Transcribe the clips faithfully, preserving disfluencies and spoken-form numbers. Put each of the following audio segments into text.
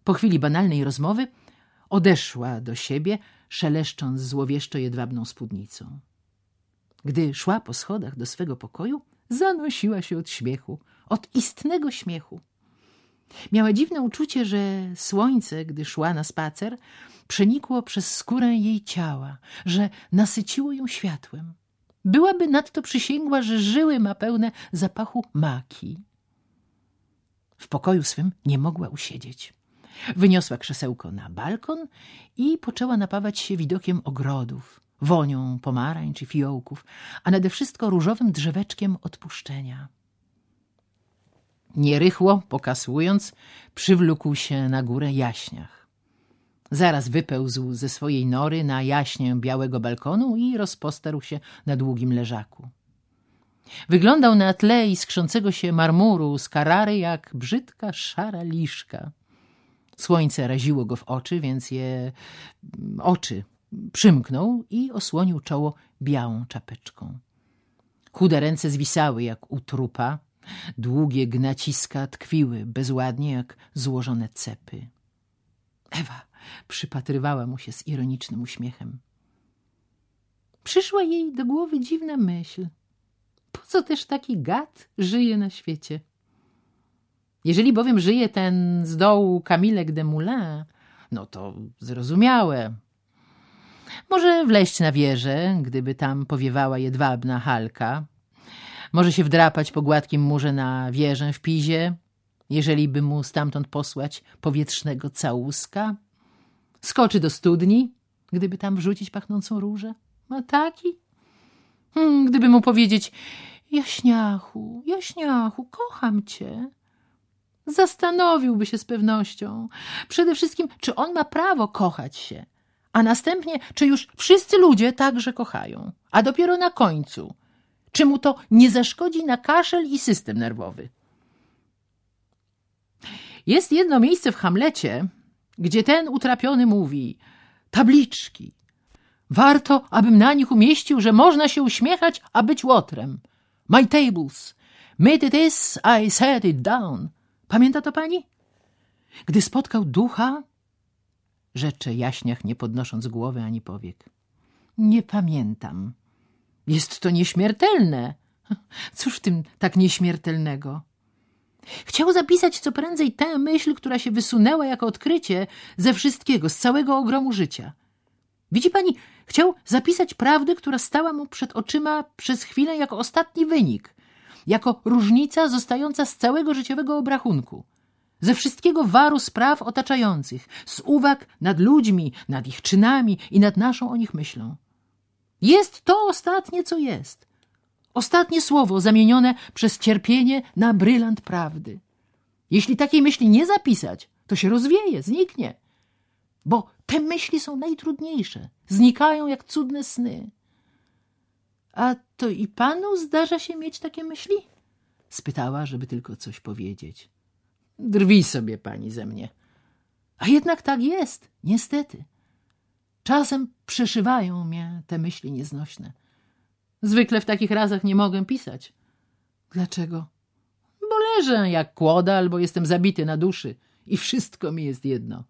Po chwili banalnej rozmowy odeszła do siebie, szeleszcząc złowieszczo jedwabną spódnicą. Gdy szła po schodach do swego pokoju, zanosiła się od śmiechu, od istnego śmiechu. Miała dziwne uczucie, że słońce, gdy szła na spacer, przenikło przez skórę jej ciała, że nasyciło ją światłem. Byłaby nadto przysięgła, że żyły ma pełne zapachu maki. W pokoju swym nie mogła usiedzieć. Wyniosła krzesełko na balkon i poczęła napawać się widokiem ogrodów, wonią pomarańcz i fiołków, a nade wszystko różowym drzeweczkiem odpuszczenia. Nierychło, pokasłując, przywlókł się na górę Jaśniach. Zaraz wypełzł ze swojej nory na jaśnię białego balkonu i rozpostarł się na długim leżaku. Wyglądał na tle iskrzącego się marmuru z Carrary jak brzydka, szara liszka. Słońce raziło go w oczy, więc je oczy przymknął i osłonił czoło białą czapeczką. Chude ręce zwisały jak u trupa, długie gnaciska tkwiły bezładnie jak złożone cepy. Ewa przypatrywała mu się z ironicznym uśmiechem. Przyszła jej do głowy dziwna myśl. Po co też taki gad żyje na świecie? Jeżeli bowiem żyje ten z dołu Camilek de Moulin, no to zrozumiałe. Może wleźć na wieżę, gdyby tam powiewała jedwabna halka. Może się wdrapać po gładkim murze na wieżę w Pizie, jeżeli by mu stamtąd posłać powietrznego całuska. Skoczy do studni, gdyby tam wrzucić pachnącą różę. A taki? Hmm, gdyby mu powiedzieć: Jaśniachu, Jaśniachu, kocham cię. Zastanowiłby się z pewnością. Przede wszystkim, czy on ma prawo kochać się, a następnie, czy już wszyscy ludzie także kochają, a dopiero na końcu, czy mu to nie zaszkodzi na kaszel i system nerwowy. Jest jedno miejsce w Hamlecie, gdzie ten utrapiony mówi: tabliczki. Warto, abym na nich umieścił, że można się uśmiechać, a być łotrem. My tables. Made it is, I set it down. Pamięta to pani? Gdy spotkał ducha, rzecze Jaśniach, nie podnosząc głowy ani powiek. Nie pamiętam. Jest to nieśmiertelne. Cóż w tym tak nieśmiertelnego? Chciał zapisać co prędzej tę myśl, która się wysunęła jako odkrycie ze wszystkiego, z całego ogromu życia. Widzi pani, chciał zapisać prawdę, która stała mu przed oczyma przez chwilę jako ostatni wynik, jako różnica zostająca z całego życiowego obrachunku, ze wszystkiego waru spraw otaczających, z uwag nad ludźmi, nad ich czynami i nad naszą o nich myślą. Jest to ostatnie, co jest. Ostatnie słowo zamienione przez cierpienie na brylant prawdy. Jeśli takiej myśli nie zapisać, to się rozwieje, zniknie. Bo te myśli są najtrudniejsze. Znikają jak cudne sny. A to i panu zdarza się mieć takie myśli? Spytała, żeby tylko coś powiedzieć. Drwi sobie pani ze mnie. A jednak tak jest, niestety. Czasem przeszywają mnie te myśli nieznośne. Zwykle w takich razach nie mogę pisać. Dlaczego? Bo leżę jak kłoda albo jestem zabity na duszy i wszystko mi jest jedno.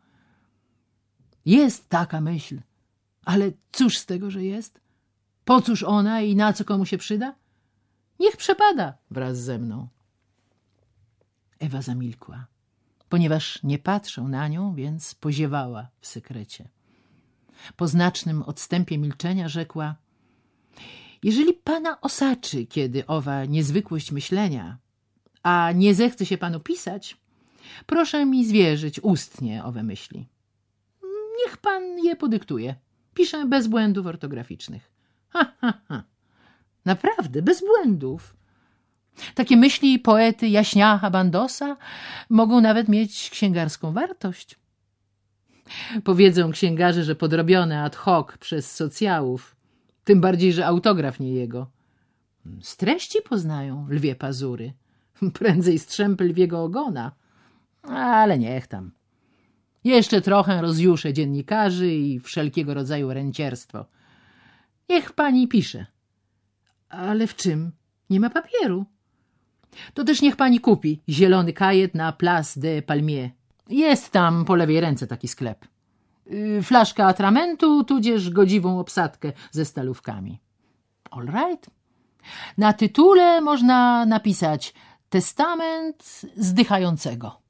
Jest taka myśl, ale cóż z tego, że jest? Po cóż ona i na co komu się przyda? Niech przepada wraz ze mną. Ewa zamilkła. Ponieważ nie patrzał na nią, więc poziewała w sekrecie. Po znacznym odstępie milczenia rzekła: jeżeli pana osaczy kiedy owa niezwykłość myślenia, a nie zechce się panu pisać, proszę mi zwierzyć ustnie owe myśli. Niech pan je podyktuje. Piszę bez błędów ortograficznych. Ha, ha, ha. Naprawdę, bez błędów. Takie myśli poety Jaśniacha Bandosa mogą nawet mieć księgarską wartość. Powiedzą księgarze, że podrobione ad hoc przez socjałów, tym bardziej, że autograf nie jego. Z treści poznają lwie pazury. Prędzej strzępy lwiego ogona. Ale niech tam. Jeszcze trochę rozjuszę dziennikarzy i wszelkiego rodzaju ręcierstwo. Niech pani pisze. Ale w czym? Nie ma papieru. To też niech pani kupi zielony kajet na Place des Palmiers. Jest tam po lewej ręce taki sklep. Yy, flaszka atramentu, tudzież godziwą obsadkę ze stalówkami. All right. Na tytule można napisać testament zdychającego.